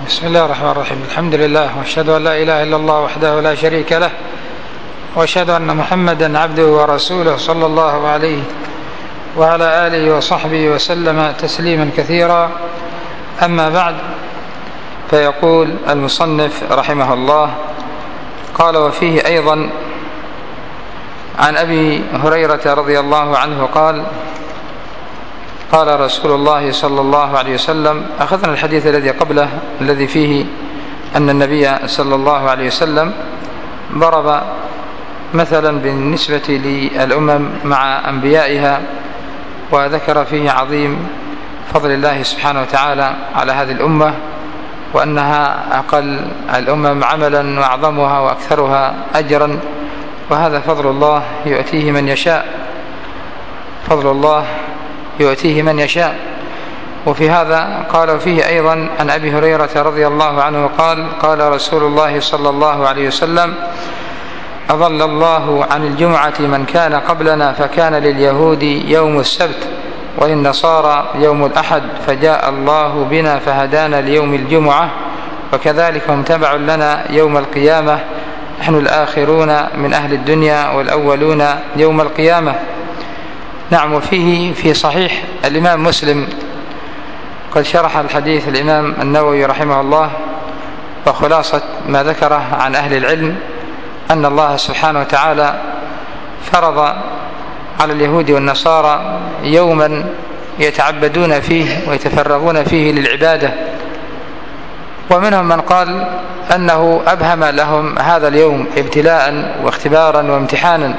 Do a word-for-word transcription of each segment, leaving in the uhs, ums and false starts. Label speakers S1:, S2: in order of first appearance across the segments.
S1: بسم الله الرحمن الرحيم. الحمد لله، واشهد ان لا اله الا الله وحده لا شريك له، واشهد ان محمدا عبده ورسوله صلى الله عليه وعلى اله وصحبه وسلم تسليما كثيرا. اما بعد، فيقول المصنف رحمه الله: قال: وفيه ايضا عن ابي هريره رضي الله عنه قال: قال رسول الله صلى الله عليه وسلم. أخذنا الحديث الذي قبله الذي فيه أن النبي صلى الله عليه وسلم ضرب مثلا بالنسبة للأمم مع أنبيائها، وذكر فيه عظيم فضل الله سبحانه وتعالى على هذه الأمة، وأنها أقل الأمم عملا وأعظمها وأكثرها أجرا، وهذا فضل الله يؤتيه من يشاء، فضل الله يؤتيه من يشاء. وفي هذا قال فيه أيضا عن أبي هريرة رضي الله عنه قال: قال رسول الله صلى الله عليه وسلم: أضل الله عن الجمعة من كان قبلنا، فكان لليهود يوم السبت وللنصارى يوم الأحد، فجاء الله بنا فهدانا ليوم الجمعة، وكذلك هم تبع لنا يوم القيامة، نحن الآخرون من أهل الدنيا والأولون يوم القيامة. نعم. وفيه في صحيح الإمام مسلم قد شرح الحديث الإمام النووي رحمه الله، وخلاصة ما ذكره عن أهل العلم أن الله سبحانه وتعالى فرض على اليهود والنصارى يوما يتعبدون فيه ويتفرغون فيه للعبادة، ومنهم من قال أنه أبهم لهم هذا اليوم ابتلاء واختبارا وامتحانا،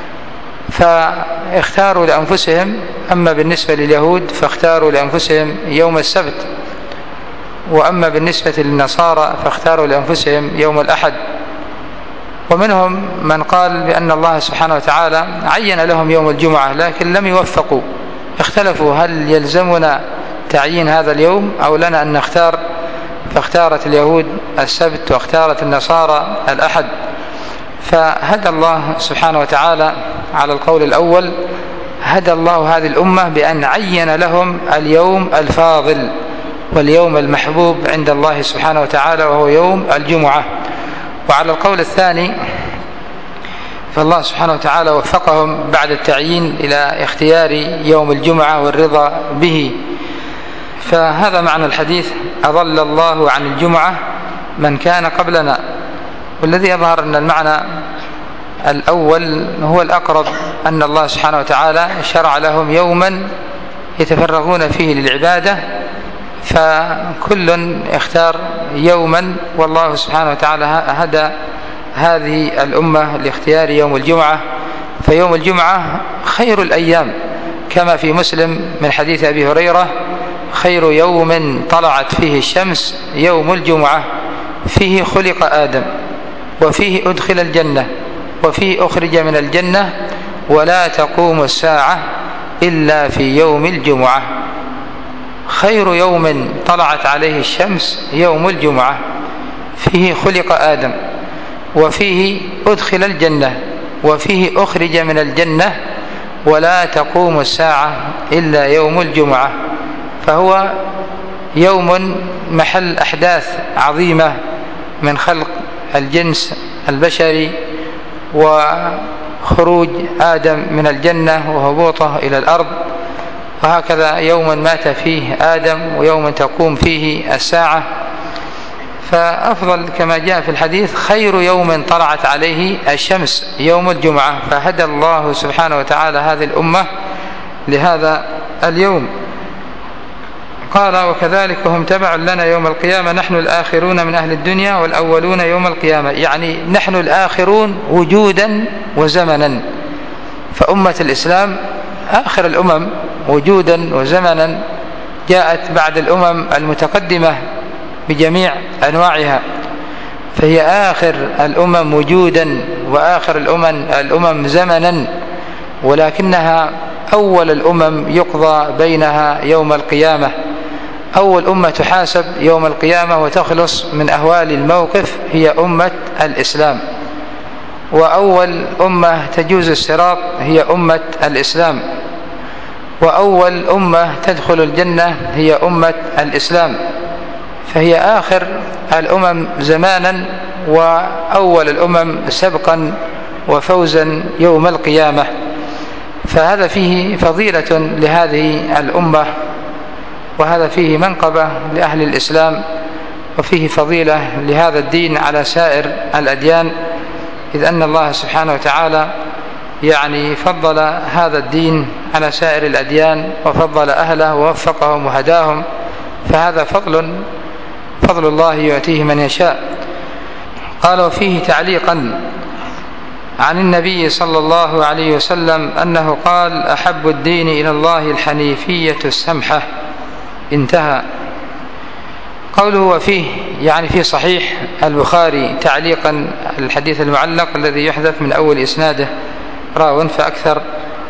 S1: فاختاروا لأنفسهم. أما بالنسبة لليهود فاختاروا لأنفسهم يوم السبت، وأما بالنسبة للنصارى فاختاروا لأنفسهم يوم الأحد. ومنهم من قال بأن الله سبحانه وتعالى عين لهم يوم الجمعة، لكن لم يوفقوا، اختلفوا هل يلزمنا تعيين هذا اليوم أو لنا أن نختار، فاختارت اليهود السبت واختارت النصارى الأحد. فهدى الله سبحانه وتعالى على القول الأول، هدى الله هذه الأمة بأن عين لهم اليوم الفاضل واليوم المحبوب عند الله سبحانه وتعالى، وهو يوم الجمعة. وعلى القول الثاني فالله سبحانه وتعالى وفقهم بعد التعيين إلى اختيار يوم الجمعة والرضا به. فهذا معنى الحديث: أضل الله عن الجمعة من كان قبلنا. والذي يظهر أن المعنى الأول هو الأقرب، أن الله سبحانه وتعالى شرع لهم يوما يتفرغون فيه للعبادة، فكل اختار يوما، والله سبحانه وتعالى هدى هذه الأمة لاختيار يوم الجمعة. فيوم الجمعة خير الأيام، كما في مسلم من حديث أبي هريرة: خير يوم طلعت فيه الشمس يوم الجمعة، فيه خلق آدم، وفيه أدخل الجنة، وفيه أخرج من الجنة، ولا تقوم الساعة إلا في يوم الجمعة. خير يوم طلعت عليه الشمس يوم الجمعة، فيه خلق آدم، وفيه أدخل الجنة، وفيه أخرج من الجنة، ولا تقوم الساعة إلا يوم الجمعة. فهو يوم محل أحداث عظيمة من خلق الجنس البشري، وخروج آدم من الجنة وهبوطه إلى الأرض، وهكذا يوم مات فيه آدم ويوم تقوم فيه الساعة. فأفضل كما جاء في الحديث خير يوم طلعت عليه الشمس يوم الجمعة، فهدى الله سبحانه وتعالى هذه الأمة لهذا اليوم. قال: وكذلك هم تبع لنا يوم القيامة، نحن الآخرون من أهل الدنيا والأولون يوم القيامة، يعني نحن الآخرون وجودا وزمنا. فأمة الإسلام آخر الأمم وجودا وزمنا، جاءت بعد الأمم المتقدمة بجميع أنواعها، فهي آخر الأمم وجودا وآخر الأمم الأمم زمنا، ولكنها أول الأمم يقضى بينها يوم القيامة. أول أمة تحاسب يوم القيامة وتخلص من أهوال الموقف هي أمة الإسلام، وأول أمة تجوز الصراط هي أمة الإسلام، وأول أمة تدخل الجنة هي أمة الإسلام، فهي آخر الأمم زمانا وأول الأمم سبقا وفوزا يوم القيامة. فهذا فيه فضيلة لهذه الأمة، وهذا فيه منقبة لأهل الإسلام، وفيه فضيلة لهذا الدين على سائر الأديان، إذ أن الله سبحانه وتعالى يعني فضل هذا الدين على سائر الأديان وفضل أهله ووفقهم وهداهم، فهذا فضل فضل الله يؤتيه من يشاء. قال: وفيه تعليقا عن النبي صلى الله عليه وسلم أنه قال: أحب الدين إلى الله الحنيفية السمحة. انتهى. قوله وفيه يعني في صحيح البخاري تعليقا الحديث المعلق الذي يحذف من أول إسناده راو فأكثر،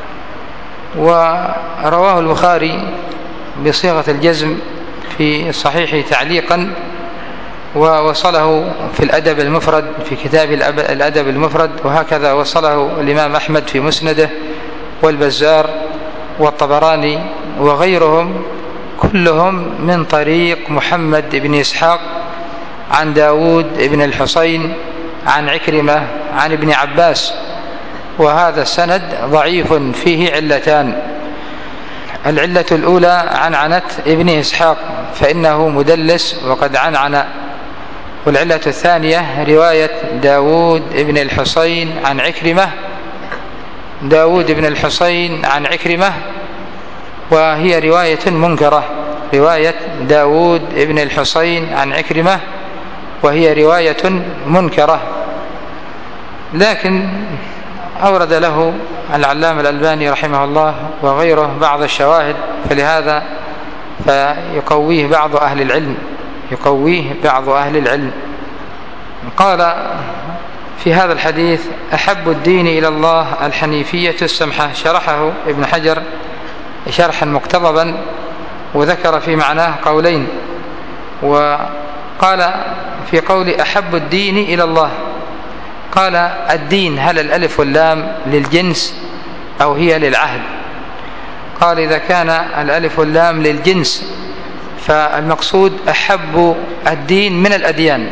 S1: ورواه البخاري بصيغة الجزم في صحيح تعليقا، ووصله في الأدب المفرد في كتاب الأدب المفرد، وهكذا وصله الإمام أحمد في مسنده والبزار والطبراني وغيرهم كلهم من طريق محمد بن إسحاق عن داود بن الحصين عن عكرمة عن ابن عباس. وهذا السند ضعيف فيه علتان: العلة الأولى عنعنة ابن إسحاق فإنه مدلس وقد عنعن، والعلة الثانية رواية داود بن الحصين عن عكرمة داود بن الحصين عن عكرمة وهي رواية منكرة، رواية داود بن الحصين عن عكرمة وهي رواية منكرة. لكن أورد له العلامة الألباني رحمه الله وغيره بعض الشواهد، فلهذا فيقويه بعض أهل العلم يقويه بعض أهل العلم. قال في هذا الحديث: أحب الدين إلى الله الحنيفية السمحة. شرحه ابن حجر شرحا مقتضبا وذكر في معناه قولين، وقال في قول أحب الدين إلى الله، قال: الدين هل الألف واللام للجنس أو هي للعهد؟ قال: إذا كان الألف واللام للجنس فالمقصود أحب الدين من الأديان،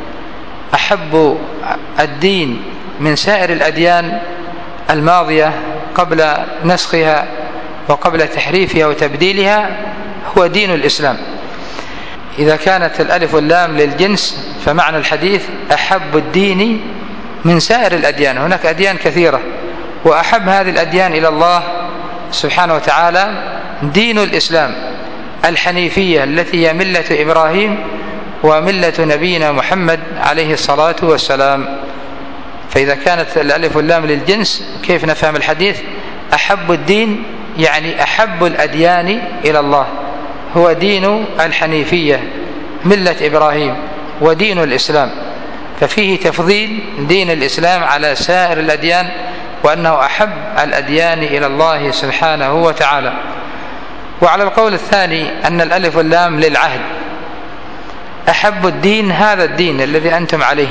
S1: أحب الدين من سائر الأديان الماضية قبل نسخها وقبل تحريفها وتبديلها هو دين الإسلام. إذا كانت الألف واللام للجنس فمعنى الحديث أحب الدين من سائر الأديان. هناك أديان كثيرة، وأحب هذه الأديان إلى الله سبحانه وتعالى دين الإسلام الحنيفية التي هي ملة إبراهيم وملة نبينا محمد عليه الصلاة والسلام. فإذا كانت الألف واللام للجنس كيف نفهم الحديث؟ أحب الدين يعني أحب الأديان إلى الله هو دين الحنيفية ملة إبراهيم ودين الإسلام، ففيه تفضيل دين الإسلام على سائر الأديان، وأنه أحب الأديان إلى الله سبحانه وتعالى. وعلى القول الثاني أن الألف واللام للعهد، أحب الدين هذا الدين الذي أنتم عليه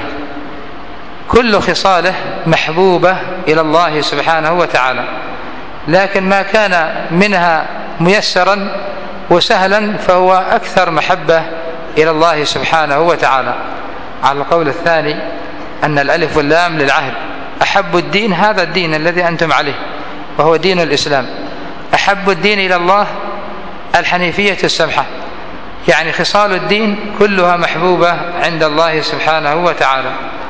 S1: كل خصاله محبوبة إلى الله سبحانه وتعالى، لكن ما كان منها ميسرا وسهلا فهو أكثر محبة إلى الله سبحانه وتعالى. على القول الثاني أن الألف واللام للعهد، أحب الدين هذا الدين الذي أنتم عليه وهو دين الإسلام، أحب الدين إلى الله الحنيفية السمحة، يعني خصال الدين كلها محبوبة عند الله سبحانه وتعالى.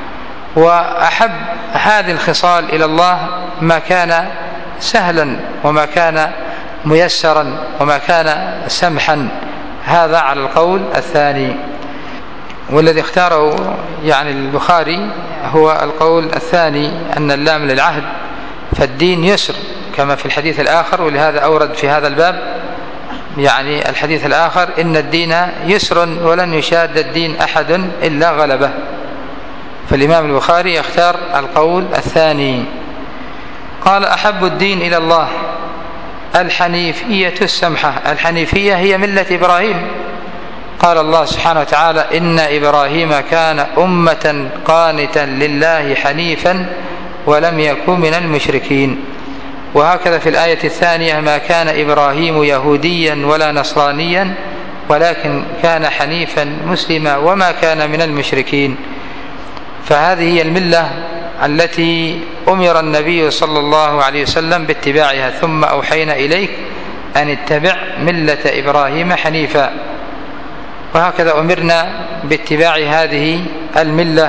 S1: وأحب هذه الخصال إلى الله ما كان سهلا وما كان ميسرا وما كان سمحا، هذا على القول الثاني. والذي اختاره يعني البخاري هو القول الثاني أن اللام للعهد، فالدين يسر كما في الحديث الآخر، ولهذا أورد في هذا الباب يعني الحديث الآخر: إن الدين يسر ولن يشاد الدين أحد إلا غلبه. فالإمام البخاري يختار القول الثاني. قال: أحب الدين إلى الله الحنيفية السمحة. الحنيفية هي ملة إبراهيم. قال الله سبحانه وتعالى: إن إبراهيم كان أمة قانتا لله حنيفا ولم يكن من المشركين. وهكذا في الآية الثانية: ما كان إبراهيم يهوديا ولا نصرانيا ولكن كان حنيفا مسلما وما كان من المشركين. فهذه هي الملة التي أمر النبي صلى الله عليه وسلم باتباعها. ثم أوحينا إليك أن اتبع ملة إبراهيم حنيفا. وهكذا أمرنا باتباع هذه الملة.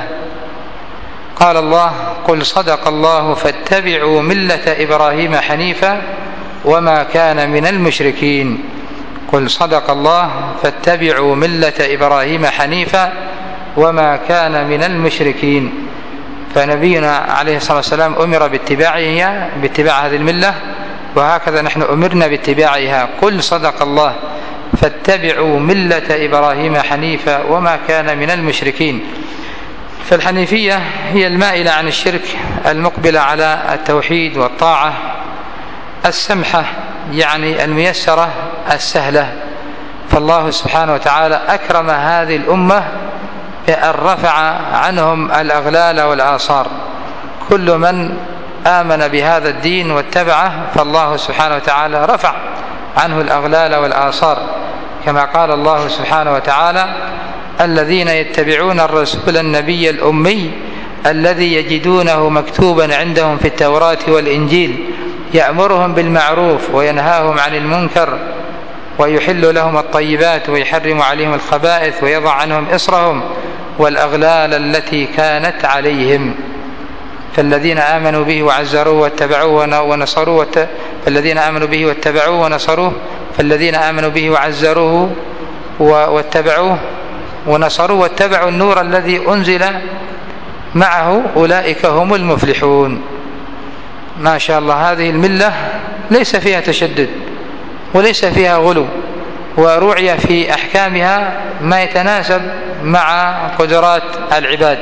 S1: قال الله: قل صدق الله فاتبعوا ملة إبراهيم حنيفا وما كان من المشركين. قل صدق الله فاتبعوا ملة إبراهيم حنيفا وما كان من المشركين. فنبينا عليه الصلاة والسلام أمر باتباعها باتباع هذه الملة، وهكذا نحن أمرنا باتباعها. قل صدق الله فاتبعوا ملة إبراهيم حنيفا وما كان من المشركين. فالحنيفية هي المائلة عن الشرك، المقبلة على التوحيد والطاعة، السمحة يعني الميسرة السهلة. فالله سبحانه وتعالى أكرم هذه الأمة بأن رفع عنهم الأغلال والآثار. كل من آمن بهذا الدين واتبعه فالله سبحانه وتعالى رفع عنه الأغلال والآثار، كما قال الله سبحانه وتعالى: الذين يتبعون الرسول النبي الأمي الذي يجدونه مكتوبا عندهم في التوراة والإنجيل يأمرهم بالمعروف وينهاهم عن المنكر ويحل لهم الطيبات ويحرم عليهم الخبائث ويضع عنهم إصرهم والأغلال التي كانت عليهم. فالذين آمنوا به وعزروه واتبعوه ونصروه فالذين آمنوا به واتبعوه ونصروه فالذين آمنوا به وعزروه واتبعوه ونصروه واتبعوا النور الذي أنزل معه أولئك هم المفلحون. ما شاء الله، هذه الملة ليس فيها تشدد وليس فيها غلو، ورعي في أحكامها ما يتناسب مع قدرات العباد.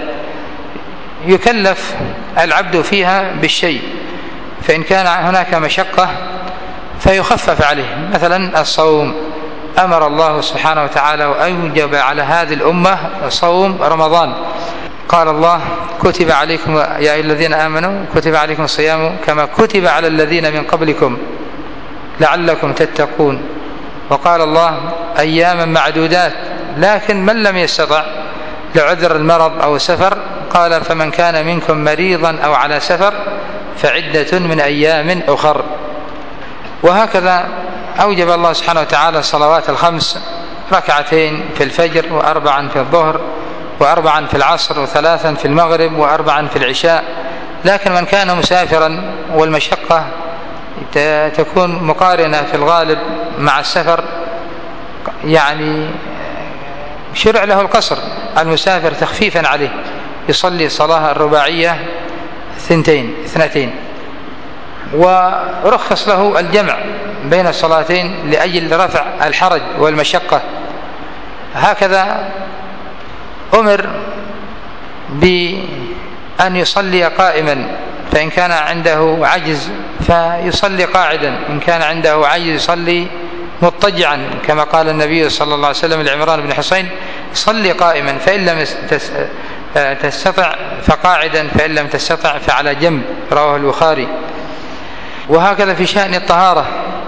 S1: يكلف العبد فيها بالشيء، فإن كان هناك مشقة فيخفف عليه. مثلا الصوم، أمر الله سبحانه وتعالى وأوجب على هذه الأمة صوم رمضان. قال الله: كتب عليكم يا أيها الذين آمنوا كتب عليكم الصيام كما كتب على الذين من قبلكم لعلكم تتقون. وقال الله: أياما معدودات. لكن من لم يستطع لعذر المرض أو السفر قال: فمن كان منكم مريضا أو على سفر فعدة من أيام أخر. وهكذا أوجب الله سبحانه وتعالى الصلوات الخمس، ركعتين في الفجر وأربعا في الظهر وأربعا في العصر وثلاثا في المغرب وأربعا في العشاء. لكن من كان مسافرا والمشقة تكون مقارنة في الغالب مع السفر، يعني شرع له القصر المسافر تخفيفا عليه، يصلي الصلاة الرباعية ثنتين اثنتين، ورخص له الجمع بين الصلاتين لأجل رفع الحرج والمشقة. هكذا أمر بأن يصلي قائما، فإن كان عنده عجز فيصلي قاعدا، إن كان عنده عجز يصلي مضطجعا، كما قال النبي صلى الله عليه وسلم لعمران بن حسين: صلي قائما فإن لم تستطع فقاعدا فإن لم تستطع فعلى جنب. رواه البخاري. وهكذا في شأن الطهارة،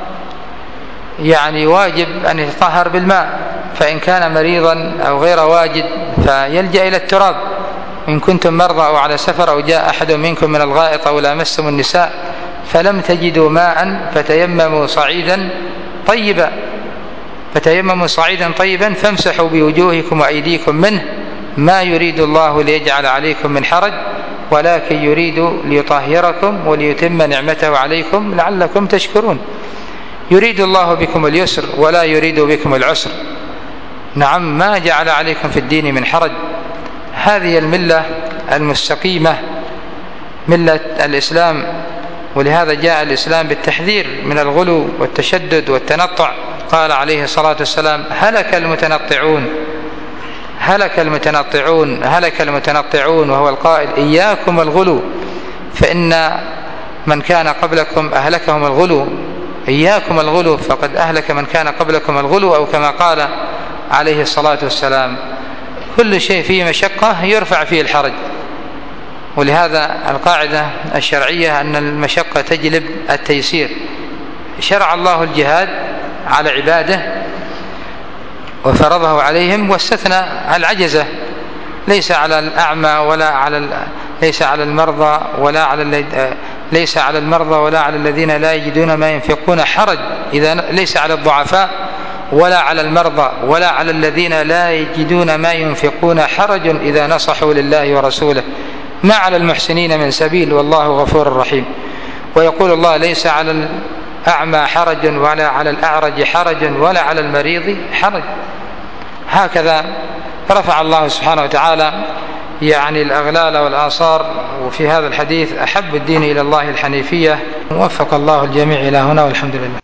S1: يعني واجب أن يتطهر بالماء، فإن كان مريضا أو غير واجد فيلجأ إلى التراب. إن كنتم مرضى أو على سفر أو جاء أحد منكم من الغائط أو لامستم النساء فلم تجدوا ماء فتيمموا صعيدا طيبا فتيمموا صعيدا طيبا فامسحوا بوجوهكم وأيديكم منه ما يريد الله ليجعل عليكم من حرج ولكن يريد ليطهركم وليتم نعمته عليكم لعلكم تشكرون. يريد الله بكم اليسر ولا يريد بكم العسر. نعم، ما جعل عليكم في الدين من حرج. هذه الملة المستقيمة ملة الإسلام، ولهذا جاء الإسلام بالتحذير من الغلو والتشدد والتنطع. قال عليه الصلاة والسلام: هلك المتنطعون هلك المتنطعون هلك المتنطعون وهو القائل: إياكم الغلو فإن من كان قبلكم أهلكهم الغلو. إياكم الغلو فقد أهلك من كان قبلكم الغلو، أو كما قال عليه الصلاة والسلام. كل شيء فيه مشقة يرفع فيه الحرج، ولهذا القاعدة الشرعية أن المشقة تجلب التيسير. شرع الله الجهاد على عباده وفرضه عليهم، واستثنى العجزة، ليس على الأعمى ولا على ليس على المرضى ولا على ليس على المرضى ولا على الذين لا يجدون ما ينفقون حرج، إذا ليس على الضعفاء ولا على المرضى ولا على الذين لا يجدون ما ينفقون حرج إذا نصحوا لله ورسوله، ما على المحسنين من سبيل والله غفور رحيم. ويقول الله: ليس على الأعمى حرج ولا على الأعرج حرج ولا على المريض حرج. هكذا رفع الله سبحانه وتعالى يعني الأغلال والآثار. وفي هذا الحديث: أحب الدين إلى الله الحنيفية. وفق الله الجميع إلى هنا، والحمد لله.